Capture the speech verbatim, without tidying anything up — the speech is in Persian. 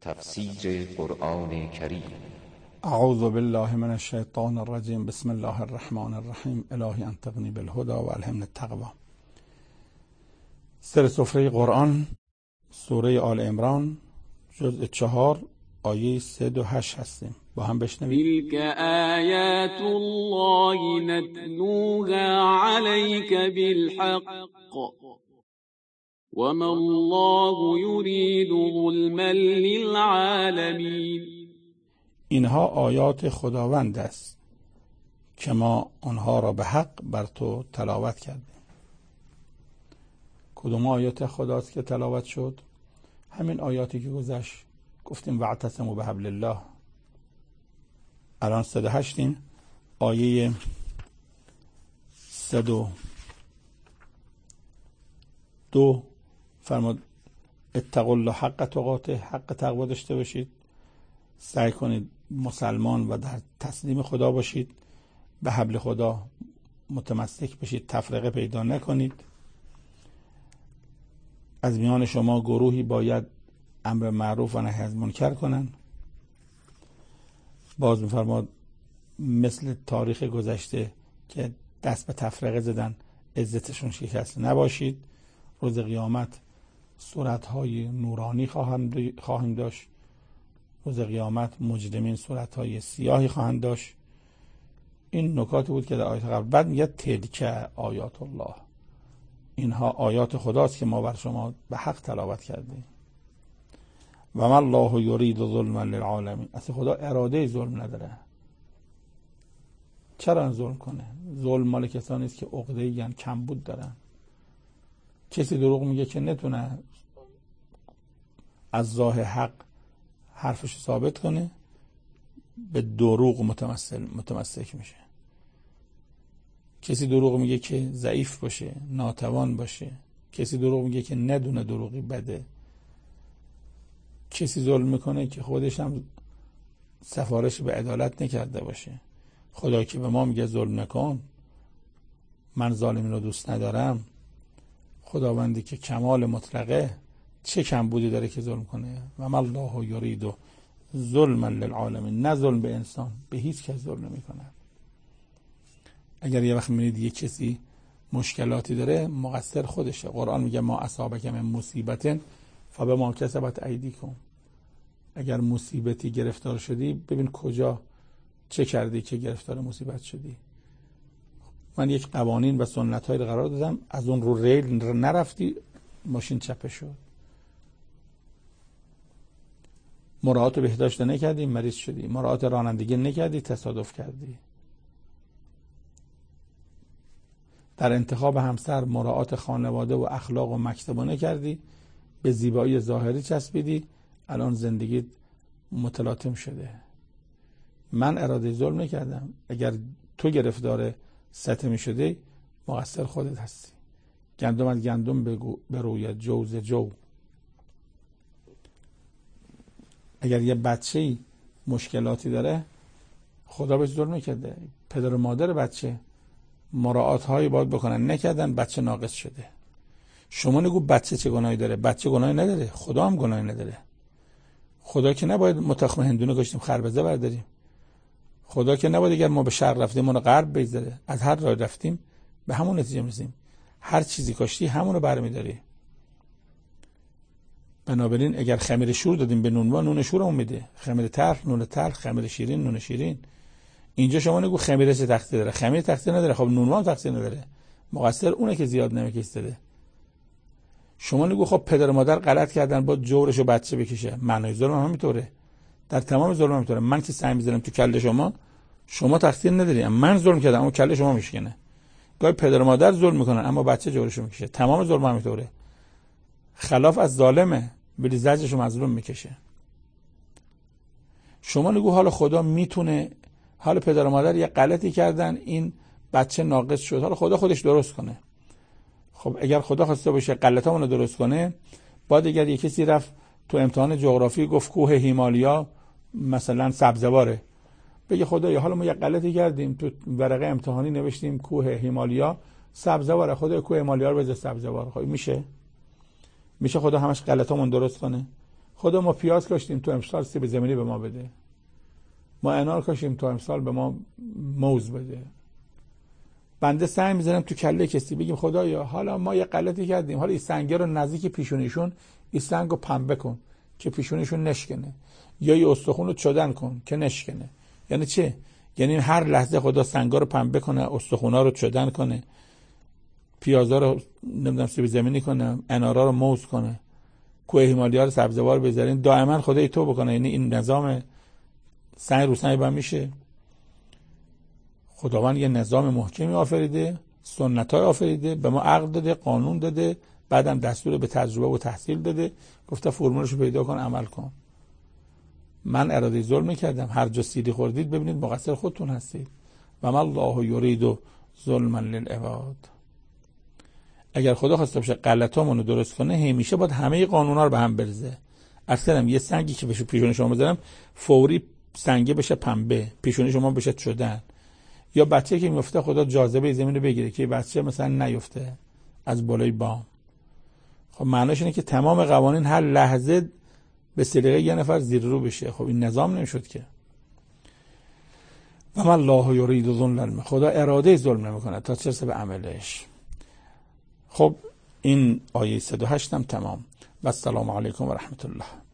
تفسیر قرآن کریم. اعوذ بالله من الشیطان الرجیم. بسم الله الرحمن الرحیم. الهی انطقنی بالهدی و الهمنی التقوی. سر سفره قرآن، سوره آل عمران، جزء چهار، آیه سه و هشت هستیم. با هم بشنویم. تلك آیات الله نتلوها عليك بالحق وما الله يريد ظلما للعالمین. اینها آیات خداوند است که ما آنها را به حق بر تو تلاوت کردیم. کدوم آیات خداست که تلاوت شد؟ همین آیاتی که گذشت گفتیم واعتصموا بحبل الله. الان صد و هشتیم، آیه صد و دو فرمود اتقوا الله حق تقاته، حق تقوا داشته باشید، سعی کنید مسلمان و در تسلیم خدا باشید، به حبل خدا متمسک بشید، تفرقه پیدا نکنید. از میان شما گروهی باید امر معروف و نهی از منکر کنن. باز می‌فرماد مثل تاریخ گذشته که دست به تفرقه زدن عزتشون شکست نباشید. روز قیامت صورت‌های نورانی خواهیم داشت، روز قیامت مجرمین صورت‌های سیاهی خواهند داشت. این نکاتی بود که در آیات قبل. بعد میگه تلک آیات الله، اینها آیات خداست که ما بر شما به حق تلاوت کردیم. و ما الله یرید ظلما للعالمین. اصلا خدا اراده ظلم نداره. چرا ظلم کنه؟ ظلم مال کسانی است که عقده‌ای یعنی کمبود دارن. کسی دروغ میگه که نتونه از راه حق حرفش ثابت کنه، به دروغ متمثل متمسک میشه. کسی دروغ میگه که ضعیف باشه، ناتوان باشه. کسی دروغ میگه که ندونه دروغی بده. کسی ظلم میکنه که خودش هم سفارش به عدالت نکرده باشه. خدا که به ما میگه ظلم نکن، من ظالمین رو دوست ندارم. خداوندی که کمال مطلقه، چه کم بودی داره که ظلم کنه؟ و ما الله یرید ظلما للعالمین. نه ظلم به انسان، به هیچ کس ظلم نمیکنه. اگر یه وقت میبینید یه کسی مشکلاتی داره، مقصر خودشه. قرآن میگه ما اصابک من مصیبت فبما کسبت ایدیکم. اگر مصیبتی گرفتار شدی، ببین کجا چه کردی که گرفتار مصیبت شدی. من یک قوانین و سنت‌هایی رو قرار دادم، از اون رو ریل نرفتی، ماشین چپه شد. مراعات بهداشت نکردی، مریض شدی. مراعات رانندگی نکردی، تصادف کردی. در انتخاب همسر مراعات خانواده و اخلاق و مکتب نکردی، به زیبایی ظاهری چسبیدی، الان زندگی متلاطم شده. من اراده ظلم نکردم. اگر تو گرفتار ستمی شده، مقصر خودت هستی. گندم از گندم بگو بروید، جو ز جو. اگر یه بچه‌ای مشکلاتی داره، خدا بهش ظلم نکرده. پدر و مادر بچه مراعات هایی باید بکنن، نکردن، بچه ناقص شده. شما نگو بچه چه گناهی داره. بچه گناهی نداره، خدا هم گناهی نداره. خدا که نباید متخم هندونه گشتیم خربزه برداریم. خدا که نباید اگر ما به شرق رفتیم ما رو غرب بگذاره. از هر راه رفتیم به همون نتیجه میرسیم. هر چیزی کاشتی همونو برمیداری. بنابراین اگر خمیر شور دادیم به نونوا، نون شورمون میده. خمیر تلخ نون تلخ، خمیر شیرین نون شیرین. اینجا شما نگو خمیر چه تقصیر داره. خمیر تقصیر نداره، خب نونوا هم تقصیر نداره. مقصر اونه که زیاد نمک ایستاده. شما نگو خب پدر و مادر غلط کردن، با جورشو بچه بکشه. معنای ظلم هم همینطوره. در تمام ظلم هم همینطوره. من که سعی می‌ذارم تو کله شما، شما تقصیر نداری. من ظلم کردم اما کله شما میشکنه. گاهی پدر و مادر ظلم میکنن اما بچه جورشو میکشه. تمام ظلم هم همینطوره. خلاف از ظالمه، ولی زجرشو مظلوم میکشه. شما نگو حالا خدا میتونه، حالا پدر و مادر یه غلطی کردن، این بچه ناقص شد، حالا خدا خودش درست کنه. خب اگر خدا خواسته باشه غلطامون رو درست کنه، بعد اگر یه کسی رفت تو امتحان جغرافی گفت کوه هیمالیا مثلا سبزواره، بگه خدایا حالا ما یه غلطی کردیم، تو ورقه امتحانی نوشتیم کوه هیمالیا سبزواره، خدا کوه هیمالیا رو بذار سبزوار. خب میشه؟ میشه خدا همش غلطامون درست کنه؟ خدا ما پیاز کاشتیم تو امسال سیب زمینی به ما بده، ما انار کاشتیم تو امسال به ما موز بده. بنده سعی می‌ذارم تو کله کسی بگیم خدایا حالا ما یه غلطی کردیم، حالا این سنگه رو نزدیک پیشونیشون این سنگو پنبه کن که پیشونیشون نشکنه، یا این استخون رو چدن کن که نشکنه. یعنی چه؟ یعنی هر لحظه خدا سنگا رو پنبه کنه، استخونا رو چدن کنه، پیازا رو نمیدونم سیب زمینی کنه، انارا رو موز کنه، کوه هیمالیا رو سبزوار بذارین، دائما خدای تو بکنه. یعنی این نظام سنگ رو سنگ با میشه. خداوند یه نظام محکمی آفریده، سنت‌های آفریده، به ما عقل داده، قانون داده، بعدم دستور به تجربه و تحصیل داده، گفته فرمولش رو پیدا کن عمل کن. من اراده ظلم کردم، هر جا سیلی خوردید ببینید مقصر خودتون هستید. و ما الله یرید ظلما للعباد. اگر خدا خواسته باشه غلطامونو درست کنه، همیشه باید همه قانونا رو به هم بریزه. اصلا یه سنگی که بشه پیشون شما بذارم فوری سنگه بشه پنبه، پیشونی شما بشه شدن. یا بچه که میفته خدا جاذبه زمین رو بگیره که بچه مثلا نیفته از بالای بام. خب معناش اینه که تمام قوانین هر لحظه به سلیقه یه نفر زیر رو بشه. خب این نظام نمیشد که. و ما الله یرید ظلما، خدا اراده ظلم نمیکنه تا چه رسه به عملش. خب این آیه صد و هشت هم تمام. و السلام علیکم و رحمت الله.